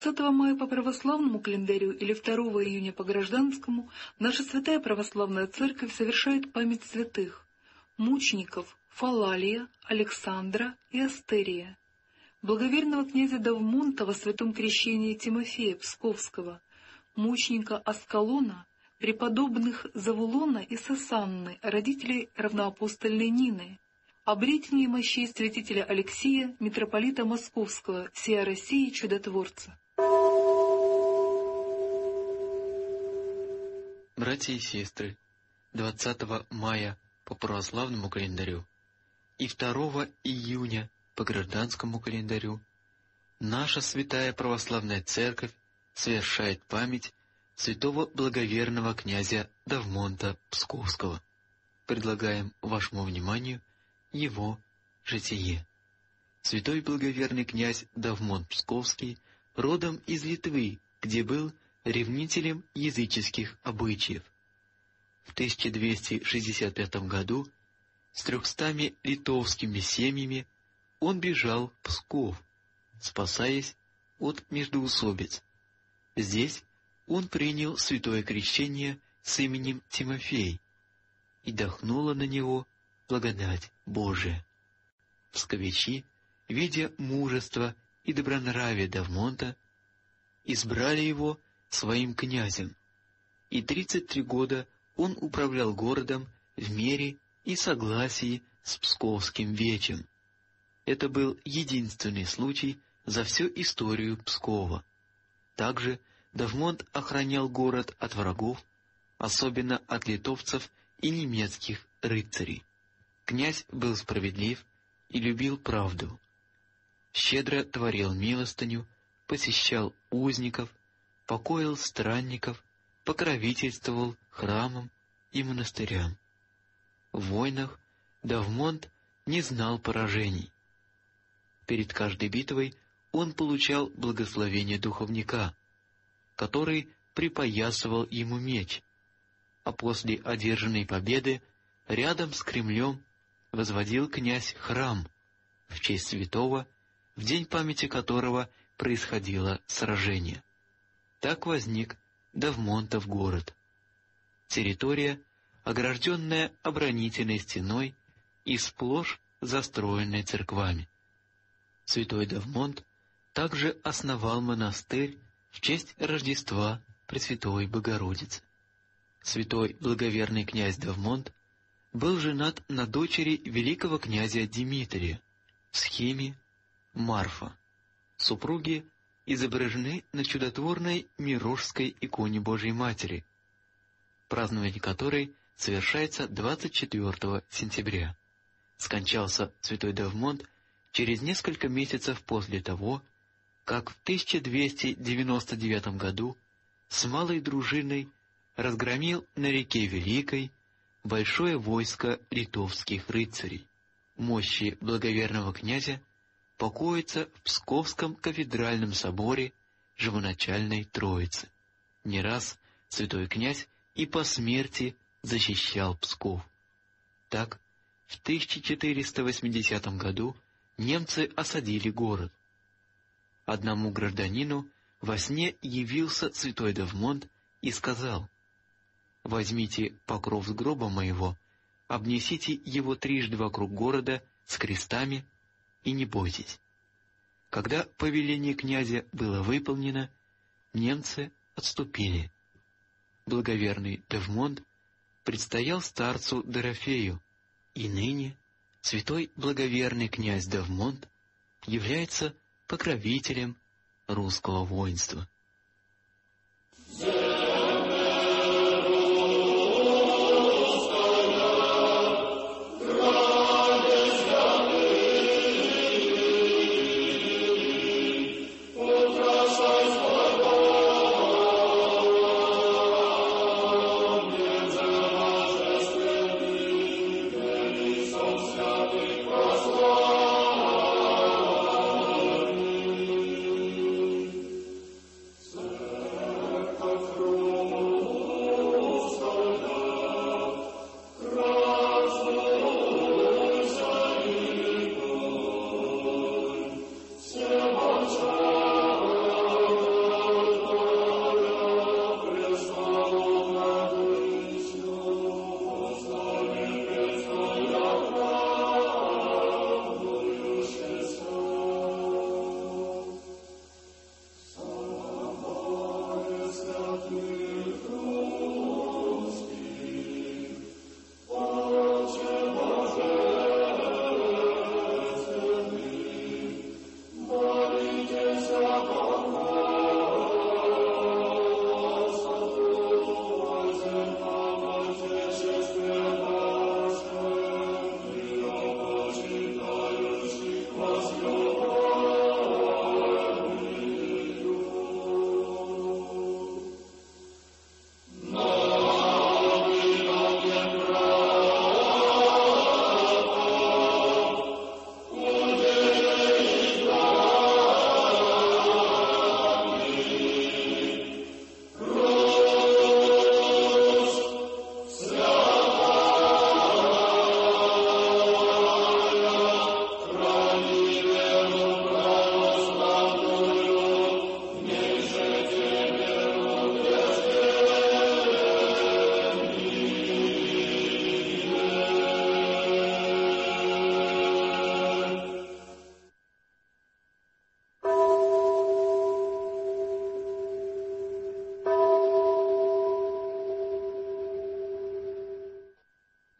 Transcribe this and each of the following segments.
мая по православному календарю или 2 июня по гражданскому наша Святая Православная Церковь совершает память святых мучеников Фалалия, Александра и Астерия, благоверного князя Давмонта во святом крещении Тимофея Псковского, мученика Аскалона, преподобных Завулона и Сасанны, родителей равноапостольной Нины, обретение мощей святителя Алексия, митрополита Московского, всея России чудотворца. Братья и сестры, 20 мая по православному календарю и 2 июня по гражданскому календарю наша Святая Православная Церковь совершает память святого благоверного князя Давмонта Псковского. Предлагаем вашему вниманию его житие. Святой благоверный князь Давмонт Псковский родом из Литвы, где был ревнителем языческих обычаев. В 1265 году с 300 литовскими семьями он бежал в Псков, спасаясь от междоусобиц. Здесь он принял святое крещение с именем Тимофей, и дохнула на него благодать Божия. Псковичи, видя мужество и добронравие Давмонта, избрали его своим князем, и 33 года он управлял городом в мире и согласии с Псковским вечем. Это был единственный случай за всю историю Пскова. Также Давмонт охранял город от врагов, особенно от литовцев и немецких рыцарей. Князь был справедлив и любил правду. Щедро творил милостыню, посещал узников, покоил странников, покровительствовал храмам и монастырям. В войнах Давмонт не знал поражений. Перед каждой битвой он получал благословение духовника, который припоясывал ему меч, а после одержанной победы рядом с Кремлем возводил князь храм в честь святого, в день памяти которого происходило сражение. Так возник Давмонтов город. Территория, огражденная оборонительной стеной и сплошь застроенной церквами. Святой Давмонт также основал монастырь в честь Рождества Пресвятой Богородицы. Святой благоверный князь Давмонт был женат на дочери великого князя Дмитрия, Схиме Марфа. Супруги изображены на чудотворной Мирошской иконе Божией Матери, празднование которой совершается 24 сентября. Скончался святой Давмонт через несколько месяцев после того, как в 1299 году с малой дружиной разгромил на реке Великой большое войско литовских рыцарей. Мощи благоверного князя покоятся в Псковском кафедральном соборе Живоначальной Троицы. Не раз святой князь и по смерти защищал Псков. Так, в 1480 году немцы осадили город. Одному гражданину во сне явился святой Давмонт и сказал: «Возьмите покров с гроба моего, обнесите его трижды вокруг города с крестами и не бойтесь». Когда повеление князя было выполнено, немцы отступили. Благоверный Давмонт предстоял старцу Дорофею, и ныне святой благоверный князь Давмонт является покровителем русского воинства.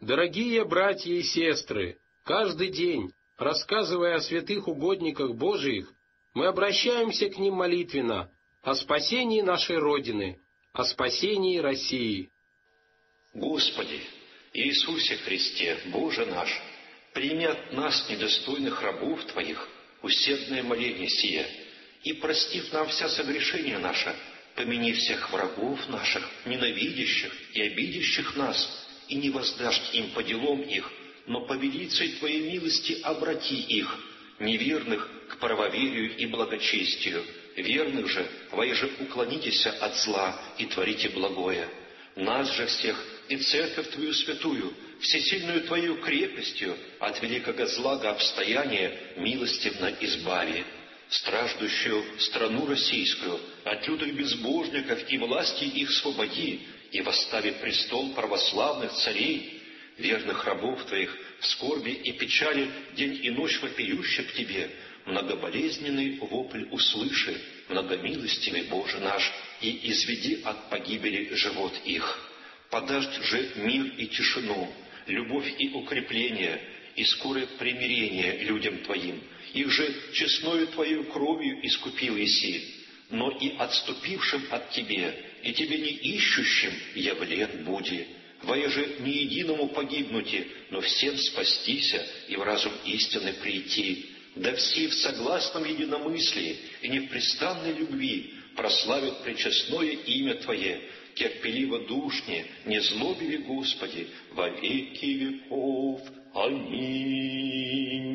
Дорогие братья и сестры, каждый день, рассказывая о святых угодниках Божиих, мы обращаемся к ним молитвенно о спасении нашей Родины, о спасении России. Господи, Иисусе Христе, Боже наш, прими от нас, недостойных рабов Твоих, усердное моление сие, и, простив нам вся согрешения наши, помяни всех врагов наших, ненавидящих и обидящих нас, и не воздашь им по делам их, но по велицей Твоей милости обрати их, неверных к правоверию и благочестию, верных же, воеже уклонитесь от зла и творите благое. Нас же всех и Церковь Твою святую, всесильную Твою крепостью от великого злага обстояния милостивно избави. Страждущую страну российскую от лютых безбожников и власти их свободи, и восстави престол православных царей, верных рабов Твоих, в скорби и печали день и ночь вопиющих к Тебе, многоболезненный вопль услыши, многомилостивый Боже наш, и изведи от погибели живот их. Подашь же мир и тишину, любовь и укрепление, и скорое примирение людям Твоим. Их же честною Твоею кровью искупил еси, но и отступившим от Тебе, и Тебе не ищущим явлен буди. Воеже не единому погибнути, но всем спастися и в разум истины прийти. Да все в согласном единомыслии и непрестанной любви прославят пречестное имя Твое, терпеливо душне, не злобили, Господи, во веки веков. Аминь.